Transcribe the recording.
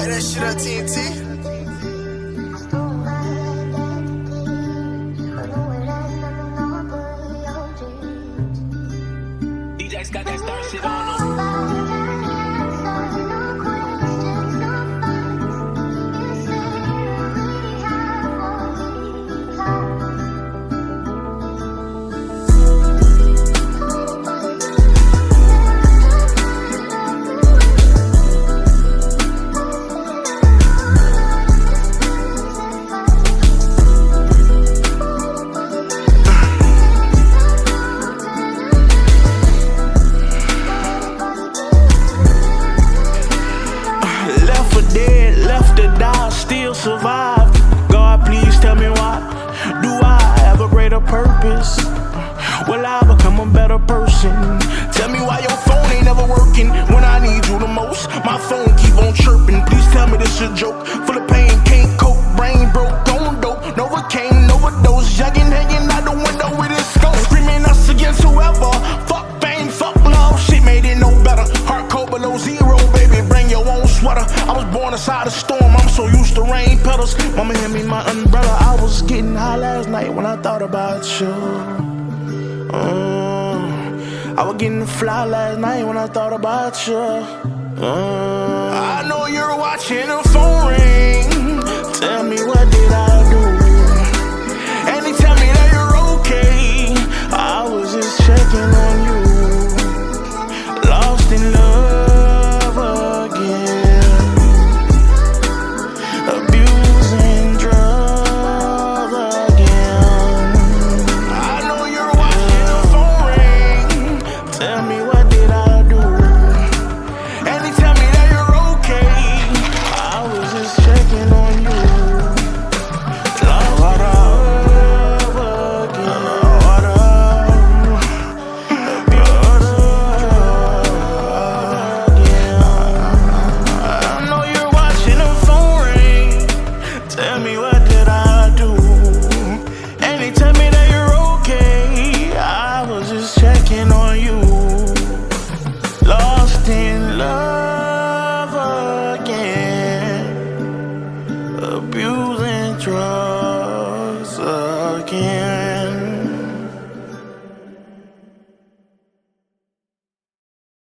that shit on TNT. DJ's got that star shit on him. Still survive. God, please tell me why. Do I have a greater purpose? Will I become a better person? Tell me why your phone ain't never working when I need you the most. My phone keep on chirping. Please tell me this a joke. Full of pain, can't cope, brain broke, on dope. Novocaine, overdose, youngin' hanging out the window with his scope. Screaming us against whoever. Fuck fame, fuck love. Shit made it no better. Heart cold below zero, baby. Bring your own sweater. I was born inside a storm. I'm so used to rain petals. Mama hand me my umbrella. I was getting high last night when I thought about you. I was getting fly last night when I thought about you. I know you're watching.